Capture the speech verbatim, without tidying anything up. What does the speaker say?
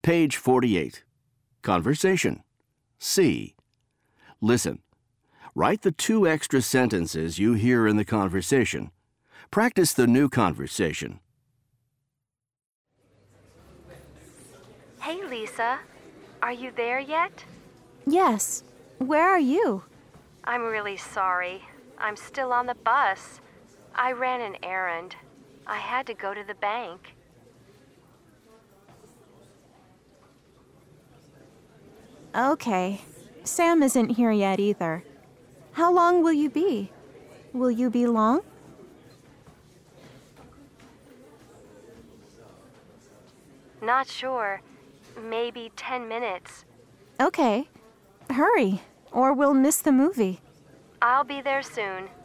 Page forty-eight. Conversation. C. Listen. Write the two extra sentences you hear in the conversation. Practice the new conversation. Hey, Lisa. Are you there yet? Yes. Where are you? I'm really sorry. I'm still on the bus. I ran an errand. I had to go to the bank. Okay. Sam isn't here yet either. How long will you be? Will you be long? Not sure. Maybe ten minutes. Okay. Hurry, or we'll miss the movie. I'll be there soon.